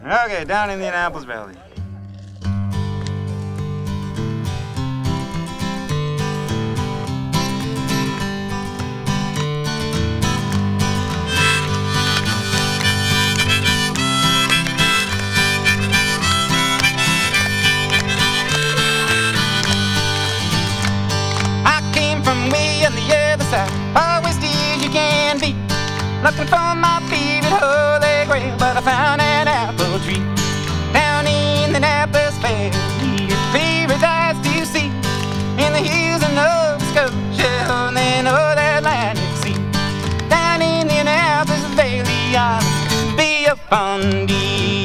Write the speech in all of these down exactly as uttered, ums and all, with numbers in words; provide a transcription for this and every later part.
Okay, down in the Annapolis Valley. I came from way on the other side, always as you can be, looking for my favorite holy grail, but I found an apple tree down in the Annapolis Valley. Paradise to see in the hills of Nova Scotia, and then oh, that Atlantic Sea. Down in the Annapolis Valley, I'll be a Fundy.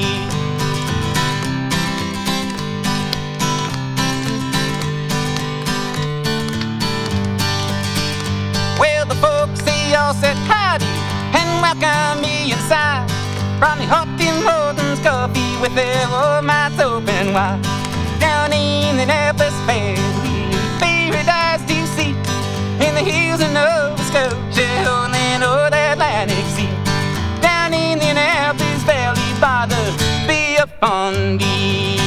Well, the folks, they all said howdy and welcome me inside. Brought me hot Tim Hortons coffee with their old mouths open wide. Down in the Annapolis Valley, paradise to see in the hills of Nova Scotia, and then oh, the Atlantic Sea. Down in the Annapolis Valley by the Bay of Fundy.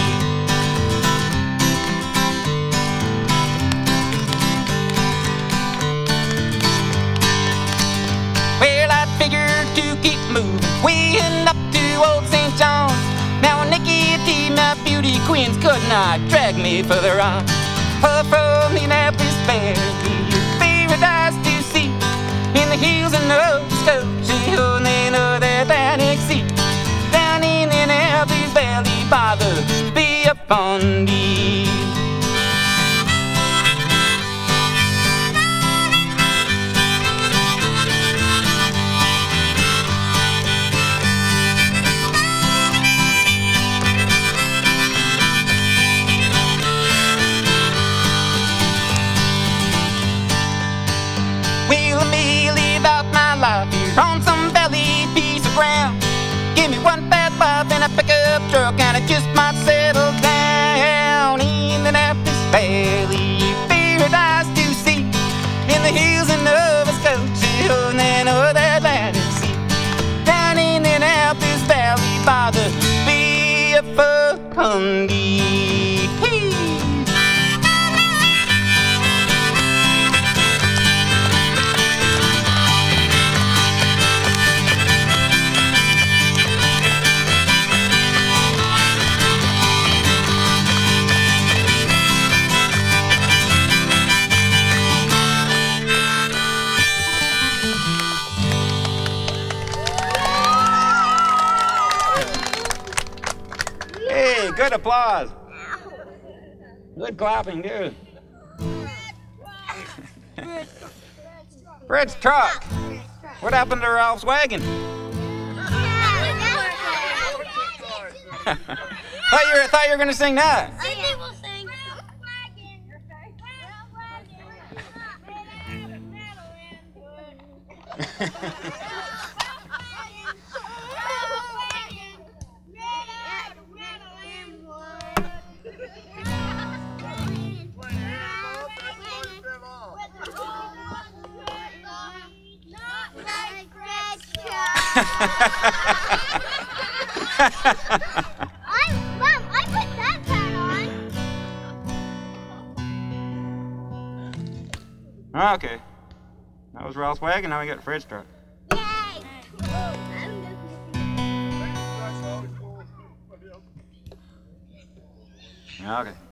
Well, I figured to keep moving, weighing up to old Saint John's. Now Nikki T, my beauty queens, could not drag me further on. Up from the Annapolis Valley, paradise to see in the hills of Nova Scotia, and then oh, the Atlantic Sea. Down in the Annapolis Valley by the Bay of Fundy. Well, let me live out my life here on some valley piece of ground. Give me one fat wife and a pickup truck, and I just might settle down in the Annapolis Valley. Paradise to see in the hills of Nova Scotia, and then oh, the Atlantic Sea. Down in the Annapolis Valley by the Bay of Fundy. Hey, good applause. Good clapping, too. Fred's truck. What happened to Ralph's wagon? thought you were, thought you were going to sing that. Okay, we'll sing. I, Mom, I put that part on. Okay. That was Ralph's wagon, now we got Fred's truck. Yay! Okay.